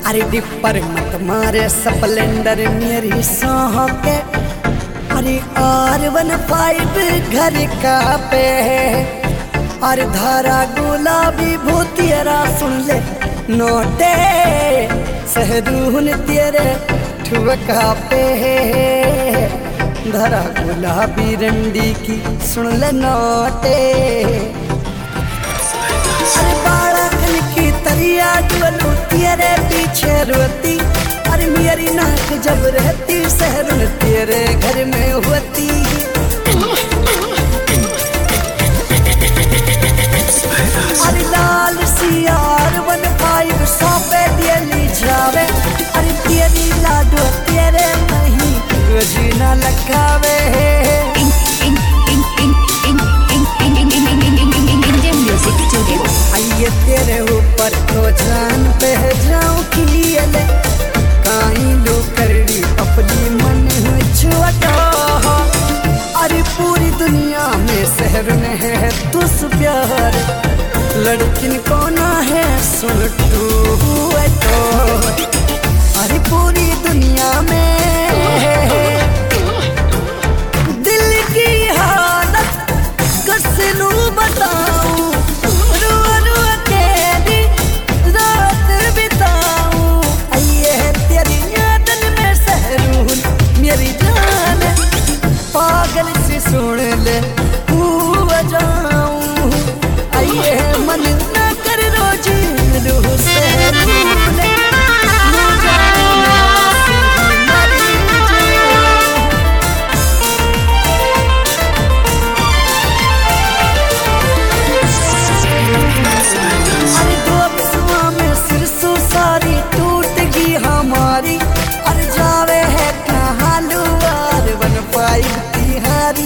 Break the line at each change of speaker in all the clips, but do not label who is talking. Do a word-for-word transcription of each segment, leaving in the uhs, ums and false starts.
अरे डिपर मत मारे स्प्लेंडर मेरी सौह के, अरे आर वन फाइव घर का पे, अरे धारा गुलाबी भूतियरा सुन ले नोटे सहरून तेरे ठुका पे, धारा गुलाबी रंडी की सुन ले नोटे, अरे बाड़कन की तरिया डुअलू तेरे पीछे रोती, अरे मेरी नाक जब रहती सहरून तेरे घर में होती, अरे लाल सियार वन फाइव सौ पे दिली जावे, अरे तेरी लाडो तेरे नहीं रोजी ना लगावे, आइए तेरे ऊपर तो जान पे जाऊं किले, काई लो करड़ी अपनी मन छुटा, अरे पूरी दुनिया में सहरून है तुस प्यार, लड़किन को ना है सुन तू तो, अरे पूरी दुनिया में दिल की हालत कसलू बताऊं, रो रो के दी रात बिताऊं, आइए तेरी यादन में सहरून मेरी जान, पागल से सुन ले हुआ जाऊं, आइए मन न कर रोजी रूह से भूले, अरे दो बिस्वा में सिरसों सारी टूट गई हमारी, अरे जावे है कहाँ लुआर वन पाई तिहारी,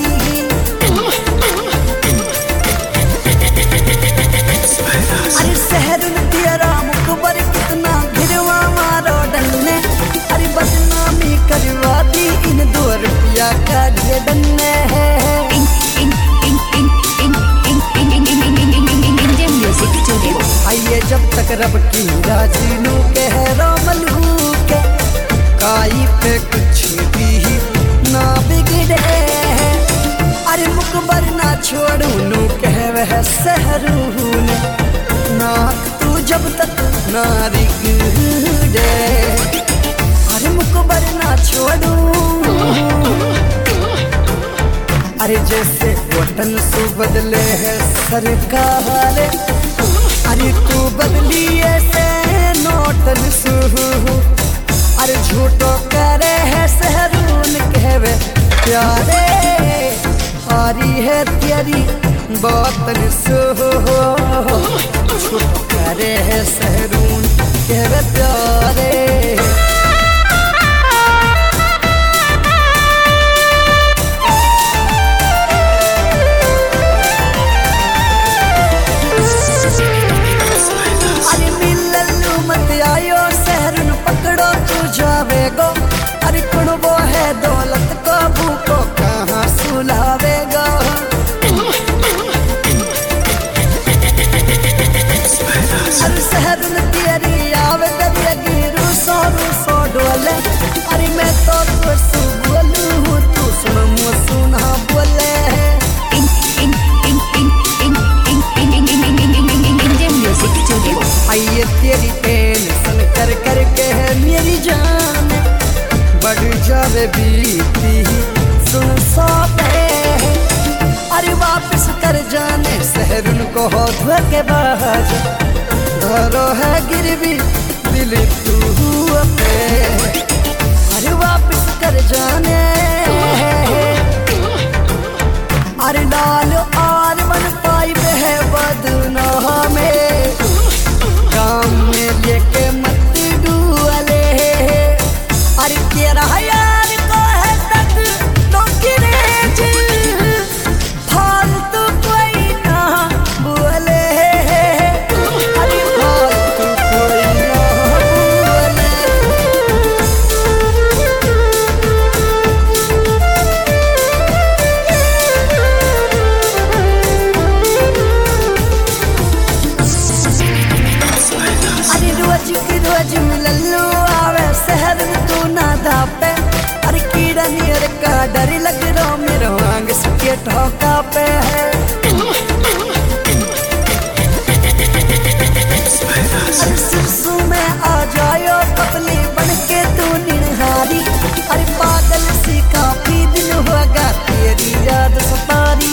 अरे सहरून तेरा मुखबर कितना गिरवा मारो डलने, अरे बदनामी करवा दी इन दो रुपया का डन्ने है, आइए जब तक रब की राजी नू कह रोमलू के, काई पे कुछ भी ना बिगड़े, अरे मुकबर ना छोड़ू नू कह वह सहरून, नाक तू जब तक ना रिगड़े, अरे मुकबर ना छोड़ू, अरे जैसे वतन सु बदले है सरकार, अरे तू बदली ऐसे नोटन सु, अरे झूठो करे है सहरून कहवे प्यारे, आरी है तेरी बातन सु, झूठो करे है सहरून कहवे प्यारे, अरे मिललू मत आयो सहरून पकड़ो तू जावेगो, अरे कुण वो है दौलत को भूखो कहाँ सुलावेगा, अरे सहरून तेरी आवे दरियागी रूसो रूसो डोले, अरे मैं तो तू बोलू तू सुन मो सुना बोले, आइए तेरी टेंशन कर कर के है मेरी जान, बढ़ जावे बीती सुन सौ पे, अरे वापस कर जाने सहरून को हो धोखेबाज, धरो है गिरवी दिल तू पे, अरे वापस कर जाने, अरे लाल आर वन पाइप है बदना में, काम में लेके मत डुअले, अरे तेरा यार को है तक तो गिरेज, फालतू कोई ना बोले, अरे फालतू कोई ना बोले, रोज की रोज मिललू आवे शहर में तू ना दापे अरे कीड़ा नियर का डर लग रहा मेरे आंग सके ठोका पे है अरे सुसु में आ जायो पतली बन के तू निहारी अरे पागल सी काफी दिन होगा तेरी याद सतारी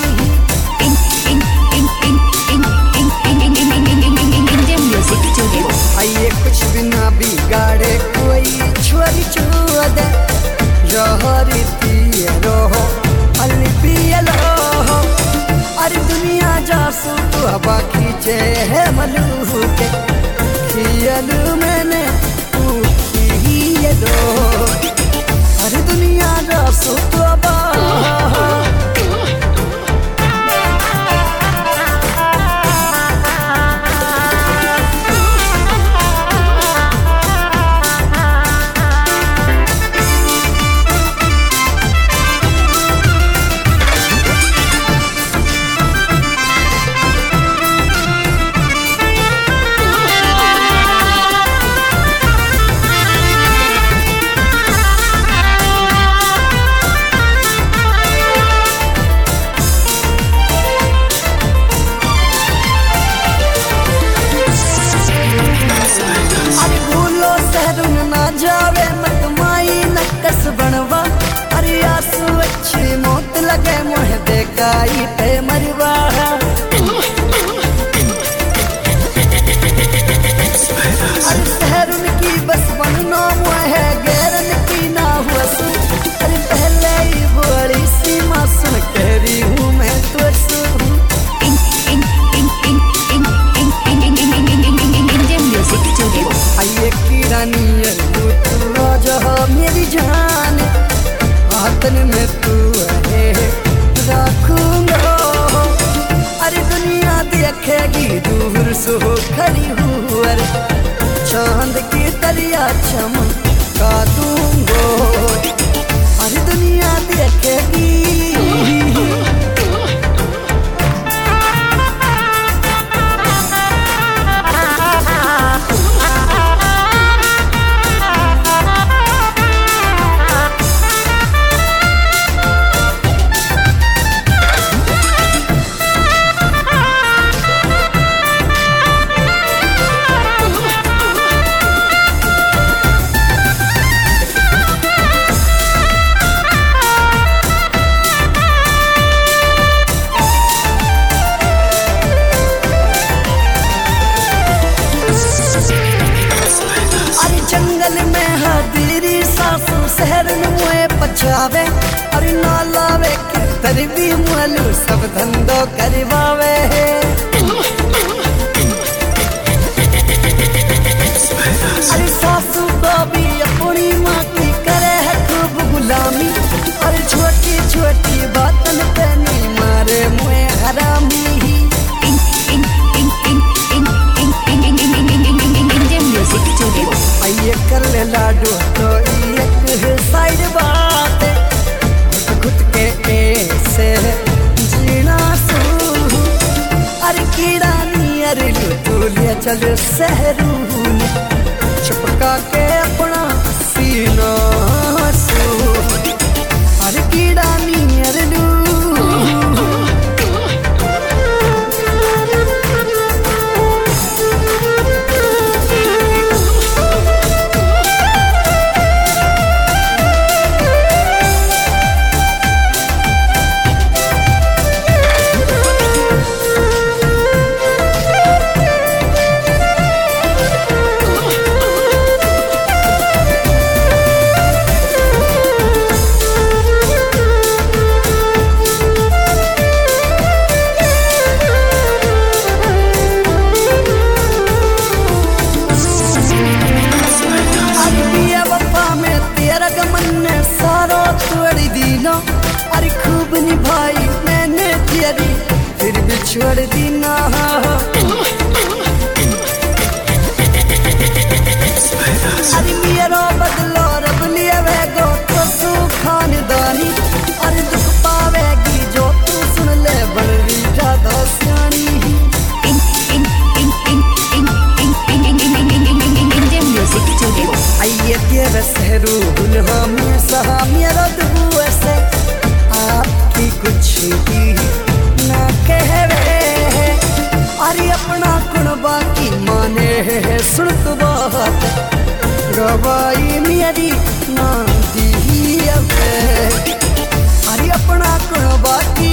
आइए कुछ बिना बिगाड़े कोई छोरी छुआ दे जोहरी पियलो अली पियलो अरे दुनिया जासू तू हवा खींचे है मलू के खियलू मैंने तू खियलो अरे दुनिया जासू तू हवा जावे मत माई नकस बनवा अरे आंसू अच्छी मौत लगे मोह देखाई पे मरवा अरे शहर उनकी बस बनना मुँह है गैरन की ना हुआ सुन अरे पहले ही बड़ी सी मासूम कह रही हूँ मैं तो सुन आइए कीड़ा नियर मेरी जान हाथन में तू है रखूंगा अरे दुनिया देखेगी दूर सो खड़ी हूँ अरे चांद की दरिया चमका दूंगो अरे दुनिया देखेगी जंगल में हादीरी सासू शहर मुए पछावे और ना लावे कितर भी मुलू सब धंधो करवावे अरे सासू को भी अपनी माँ की करे है खूब गुलामी और छोटी छोटी बातन पे नहीं मारे मुए हरामी आइए कर ले लाडू तो एक साइड बात खुद के ऐसे जीना सू अरे कीड़ा नियर तू ले चल शहरू चुपका के अपना सीना सू अरे कीड़ा नियर लू अरे खूब निभाई मैंने तेरी फिर भी छोड़ दी ना अरे मेरा बदलो रब लिया वेगो तो तू खानदानी अरे दुख पावेगी जो तू सुन ले बड़ी ज्यादा सियानी वे सुन तू बात गवाई मेरी ना दी अबे अरे अपना कौन बाकी